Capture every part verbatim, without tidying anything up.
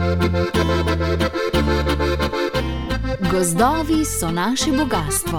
Gozdovi so naše bogastvo.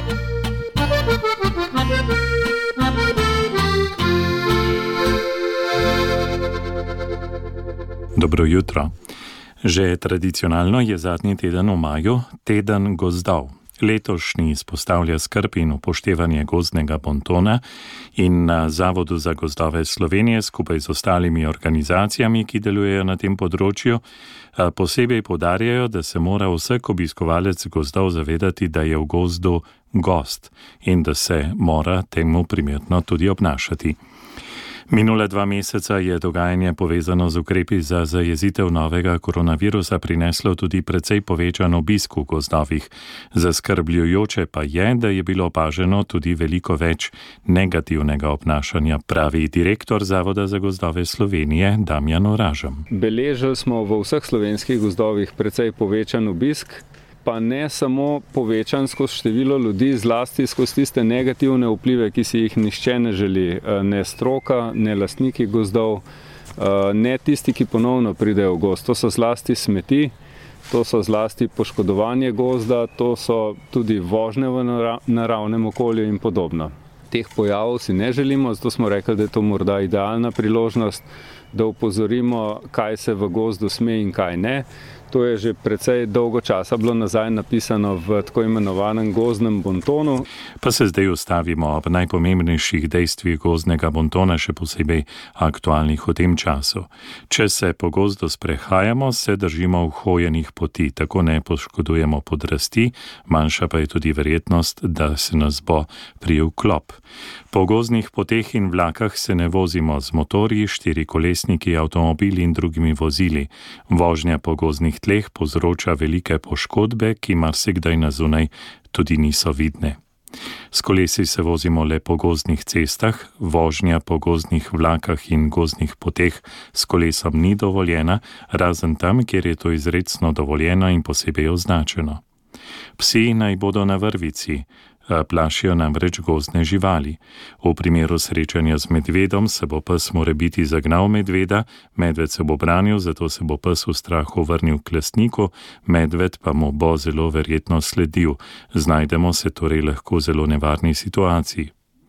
Dobro jutro. Že tradicionalno je zadnji teden v maju teden gozdov. Letošnji izpostavlja skrb in upoštevanje gozdnega bontona in na Zavodu za gozdove Slovenije skupaj z ostalimi organizacijami, ki delujejo na tem področju, posebej poudarjajo, da se mora vsak obiskovalec gozdov zavedati, da je v gozdu gost in da se mora temu primerno tudi obnašati. Minule dva meseca je dogajanje povezano z ukrepi za zajezitev novega koronavirusa prineslo tudi precej povečan obisk v gozdovih. Zaskrbljujoče pa je, da je bilo opaženo tudi veliko več negativnega obnašanja, pravi direktor Zavoda za gozdove Slovenije Damjan Oražem. Beležili smo v vseh slovenskih gozdovih precej povečan obisk, pa ne samo povečan skozi število ljudi, zlasti skozi tiste negativne vplive, ki si jih nihče ne želi. Ne stroka, ne lastniki gozdov, ne tisti, ki ponovno pridejo v gozd. To so zlasti smeti, to so zlasti poškodovanje gozda, to so tudi vožnje v naravnem okolju in podobno. Teh pojavov si ne želimo, zato smo rekli, da je to morda idealna priložnost, da opozorimo, kaj se v gozdu sme in kaj ne. To je že precej dolgo časa bilo nazaj napisano v tako imenovanem gozdnem bontonu. Pa se zdaj ustavimo ob najpomembnejših dejstvih gozdnega bontona, še posebej aktualnih v tem času. Če se po gozdu sprehajamo, se držimo uhojenih poti, tako ne poškodujemo podrasti, manjša pa je tudi verjetnost, da se nas bo prijel klop. Po gozdnih poteh in vlakah se ne vozimo z motorji, štirikolesniki, avtomobili in drugimi vozili. Vožnja po gozdnih tleh povzroča velike poškodbe, ki marsikdaj na zunaj tudi niso vidne. S kolesi se vozimo le po gozdnih cestah, vožnja po gozdnih vlakah in gozdnih poteh s kolesom ni dovoljena, razen tam, kjer je to izrecno dovoljeno in posebej označeno. Psi naj bodo na vrvici, plašijo namreč gozdne živali. V primeru srečanja z medvedom se bo pes morebiti zagnal medveda, medved se bo branil, zato se bo pes v strahu vrnil k lastniku, medved pa mu bo zelo verjetno sledil. Znajdemo se torej lahko v zelo nevarni situaciji.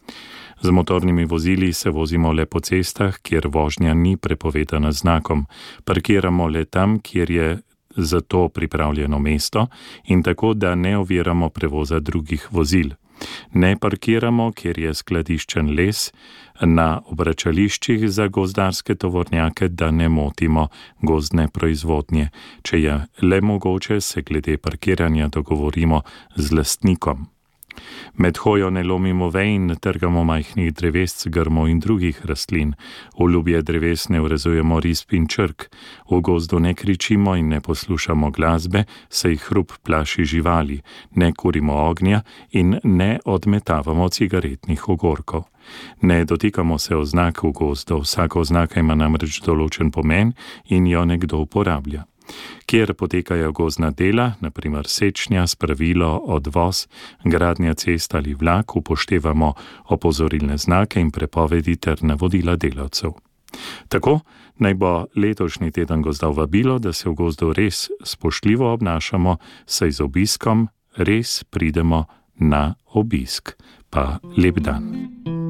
Z motornimi vozili se vozimo le po cestah, kjer vožnja ni prepovedana znakom. Parkiramo le tam, kjer je za to pripravljeno mesto in tako, da ne oviramo prevoza drugih vozil. Ne parkiramo, kjer je skladiščen les, na obračališčih za gozdarske tovornjake, da ne motimo gozdne proizvodnje. Če je le mogoče, se glede parkiranja dogovorimo z lastnikom. Med hojo ne lomimo vej in ne trgamo majhnih drevesc, grmov in drugih rastlin. V ljubje dreves ne urezujemo risb in črk. V gozdu ne kričimo in ne poslušamo glasbe, saj hrup plaši živali. Ne kurimo ognja in ne odmetavamo cigaretnih ogorkov. Ne dotikamo se oznak v gozdu, vsaka oznaka ima namreč določen pomen in jo nekdo uporablja. Kjer potekajo gozdna dela, na primer sečnja, spravilo, odvoz, gradnja cest ali vlak, upoštevamo opozorilne znake in prepovedi ter navodila delavcev. Tako naj bo letošnji teden gozdov vabilo, da se v gozdu res spoštljivo obnašamo, saj z obiskom res pridemo na obisk. Pa lep dan.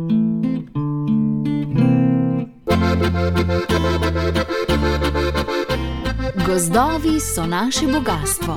Gozdovi so naše bogastvo.